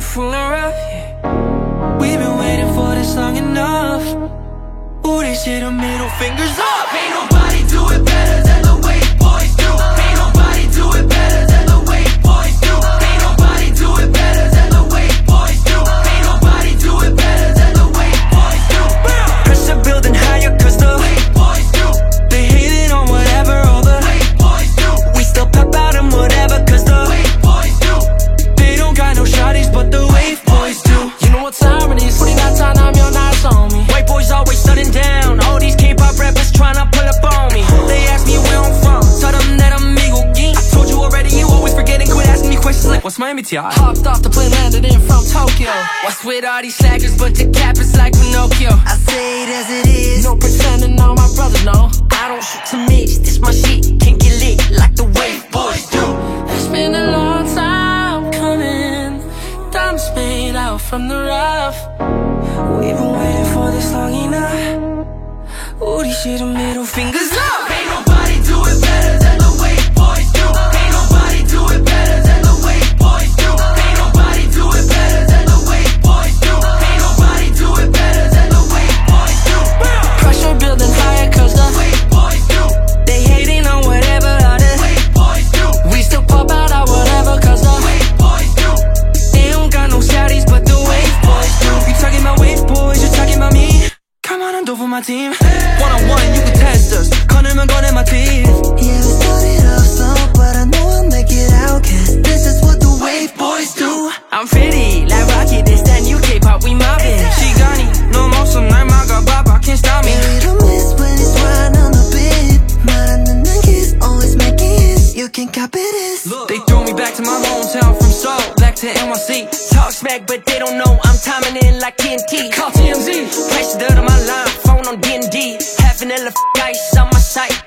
from the rough, yeah. We've been waiting for this long enough. Ooh, this shit, the middle fingers up. Ain't nobody do it better than the way boys do. Ain't nobody do it better than the way boys do. Ain't nobody do it better than the way boys do. Ain't nobody do it better than the way boys do. Pressure building higher cause the way boys do. They hating on whatever all the way boys do. We still pop out and whatever cause the way boys do. They don't got no shawties but the way boys do. You know what time it is? 49 time your nights on me. White boys always shutting down. All these K-pop rappers tryna pull up on me. They ask me where I'm from, tell them that I'm Eagle Geek. Told you already, you always forgetting. Quit asking me questions like, what's Miami T.I.? Hopped off the plane, landed in from Tokyo. What's with all these slackers, but the cap is like Pinocchio? I say it as it is. No pretending, all my brothers know. I don't shoot to mix, this my shit. Can't get lit like the way boys do. It's been a long time coming. Diamonds made out from the rough. We've been waiting for this long enough. Ooh, these shit, the middle fingers up. Ain't nobody do it better than the way boys do. Ain't nobody do it better than the way boys do. Ain't nobody do it better than the way boys do. Ain't nobody do it better than the way boys do. Pressure building higher cause the Way boys do. They hating on whatever other way boys do. we still pop out our whatever cause the Way boys do. They don't got no shawties but the way boys do. You talking about wave boys, you talking about me. Come on, I'm dope for my team. One-on-one, you can test us. 꺼내면 꺼내 my teeth. Yeah, we started off slow, but I know I'll make it out, cause this is what the wave boys do. I'm pretty, like Rocky, this that new K-pop, we mobbing. 시간이 너무 없어, 날 막아봐봐, can't stop me. Yeah, we don't miss when it's right on the beat. 말 안 듣는 kiss, always making hits. You can copy this. They threw me back to my hometown from Seoul, back to NYC. Talk smack, but they don't know I'm timing in like TNT. Call TMZ. Place to my line, phone on D&D. Half an ice on my site.